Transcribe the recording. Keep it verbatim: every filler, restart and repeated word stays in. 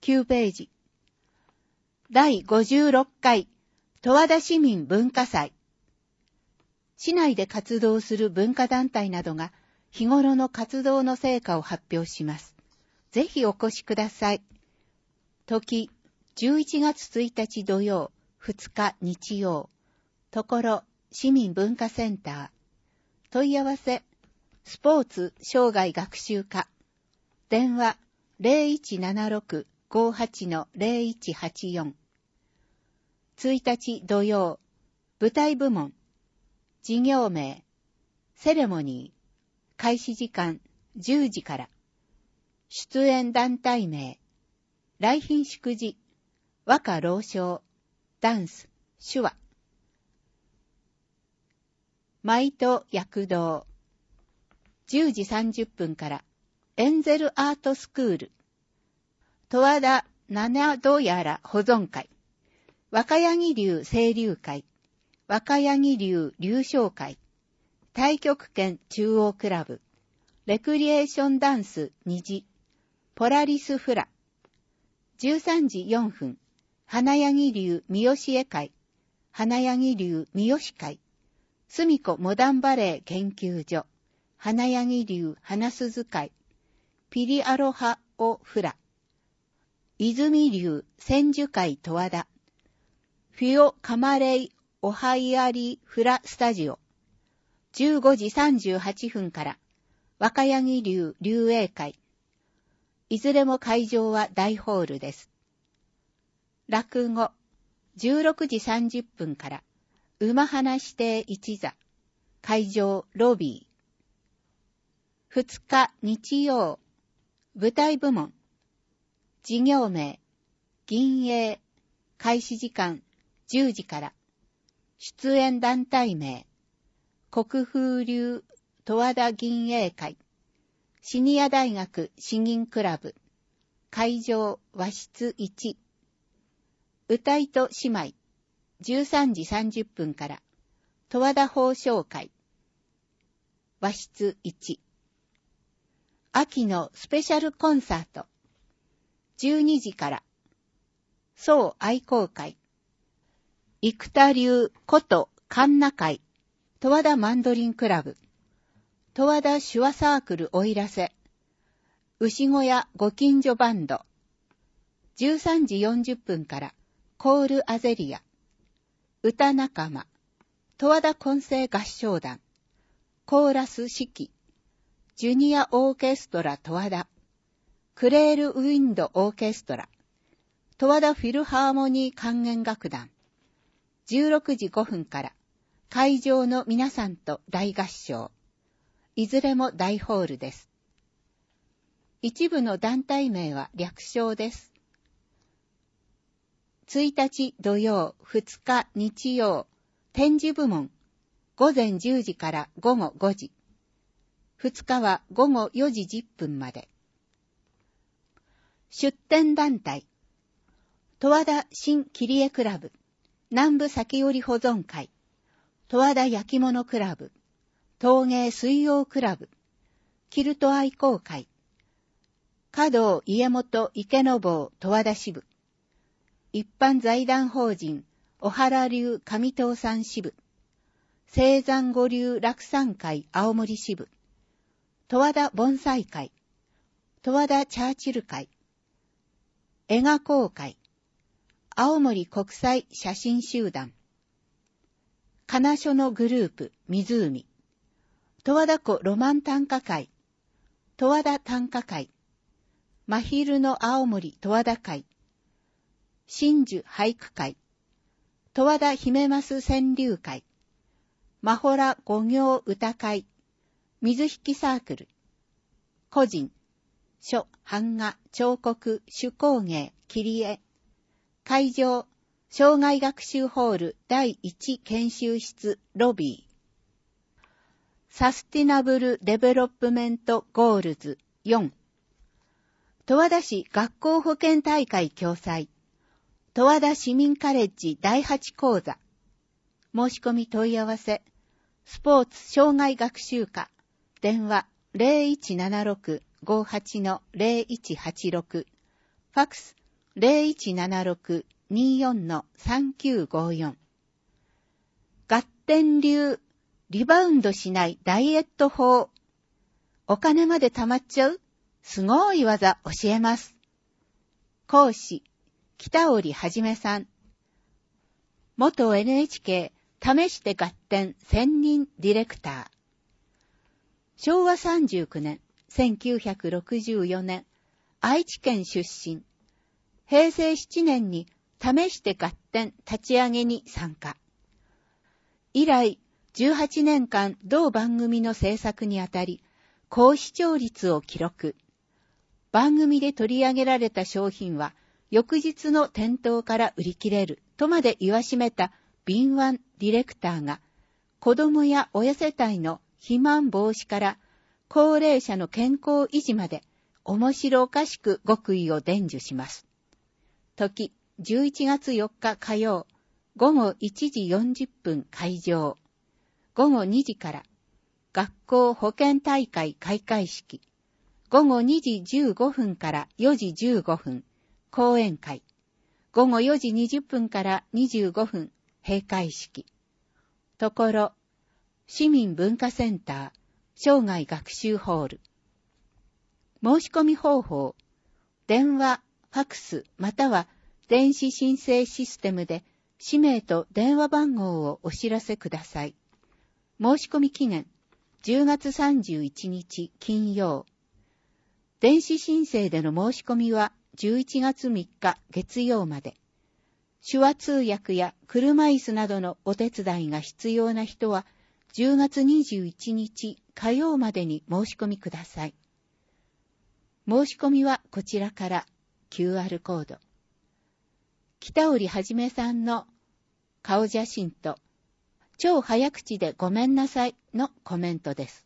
きゅうページ。だいごじゅうろっかい十和田市民文化祭。市内で活動する文化団体などが日頃の活動の成果を発表します。ぜひお越しください。時、じゅういちがつついたち土曜、ふつか日曜。ところ、市民文化センター。問い合わせ、スポーツ生涯学習課。電話、ゼロいちななろく ごはち ゼロいちはちよん。ついたち土曜、舞台部門。事業名、セレモニー。開始時間、じゅうじから。出演団体名、来賓祝辞、和歌朗唱、ダンス、手話。舞と躍動。じゅうじさんじゅっぷんから、エンゼルアートスクール。十和田七どやら保存会。若柳流清流会。若柳流流唱会。太極拳中央クラブ。レクリエーションダンス虹。ポラリスフラ。じゅうさんじよんぷん。花柳流三好絵会。花柳流三好会。住子モダンバレエ研究所。花柳流花鈴会。ピリアロハオフラ。泉流千手会十和田。フィオカマレイオハイアリフラスタジオ。じゅうごじさんじゅうはっぷんから、若柳流流泳会。いずれも会場は大ホールです。落語、じゅうろくじさんじゅっぷんから、馬花指定一座。会場ロビー。ふつか日曜、舞台部門。事業名、銀英。開始時間、じゅうじから。出演団体名、国風流十和田銀英会。シニア大学詩吟クラブ。会場和室いち。歌いと姉妹。じゅうさんじさんじゅっぷんから。十和田法唱会。和室いち。秋のスペシャルコンサート。じゅうにじから。総愛好会。生田流こと神奈会。十和田マンドリンクラブ。十和田手話サークルおいらせ。牛小屋ご近所バンド。じゅうさんじよんじゅっぷんから。コールアゼリア。歌仲間。十和田混声合唱団。コーラス指揮。ジュニアオーケストラ十和田。クレールウィンドオーケストラ。十和田フィルハーモニー管弦楽団。じゅうろくじごふんから。会場の皆さんと大合唱。いずれも大ホールです。一部の団体名は略称です。ついたち土曜、ふつか日曜、展示部門。午前じゅうじから午後ごじ。ふつかは午後よじじゅっぷんまで。出展団体。十和田新切り絵クラブ。南部先折保存会。十和田焼き物クラブ。陶芸水曜クラブ。キルト愛好会。華道家元池坊十和田支部。一般財団法人小原流上東山支部。青山五流楽山会青森支部。十和田盆栽会。十和田チャーチル会。絵画工会。青森国際写真集団。金所のグループ、湖。十和田湖ロマン短歌会。十和田短歌会。真昼の青森十和田会。真珠俳句会。十和田姫ます川柳会。まほら五行歌会。水引サークル。個人。書、版画、彫刻、手工芸、切り絵。会場。生涯学習ホールだいいち研修室ロビー。サスティナブルデベロップメントゴールズよん。十和田市学校保健大会共催。十和田市民カレッジだいはち講座。申し込み問い合わせ。スポーツ生涯学習課。電話ゼロいちななろく ごはち ゼロいちはちろく。ファックスゼロいちななろく にーよん さんきゅうごよん。ガッテン流リバウンドしないダイエット法。お金まで貯まっちゃうすごい技教えます。講師、北織はじめさん。元 エヌエイチケー 試してガッテン専任ディレクター。昭和さんじゅうきゅうねん、せんきゅうひゃくろくじゅうよねん、愛知県出身。平成ななねんに試してガッテン立ち上げに参加。以来、じゅうはちねんかん同番組の制作にあたり、高視聴率を記録。番組で取り上げられた商品は、翌日の店頭から売り切れるとまで言わしめた敏腕ディレクターが、子供や親世帯の肥満防止から高齢者の健康維持まで面白おかしく極意を伝授します。時、じゅういちがつよっか火曜、ごごいちじよんじゅっぷん開場。ごごにじから学校保健大会開会式。ごごにじじゅうごふんからよじじゅうごふん講演会。ごごよじにじゅっぷんからにじゅうごふん閉会式。ところ、市民文化センター生涯学習ホール。申し込み方法、電話、ファクスまたは電子申請システムで氏名と電話番号をお知らせください。申し込み期限、じゅうがつさんじゅういちにち金曜。電子申請での申し込みはじゅういちがつみっか月曜まで。手話通訳や車椅子などのお手伝いが必要な人はじゅうがつにじゅういちにち火曜までに申し込みください。申し込みはこちらから キューアール コード。北織はじめさんの顔写真と超早口でごめんなさいのコメントです。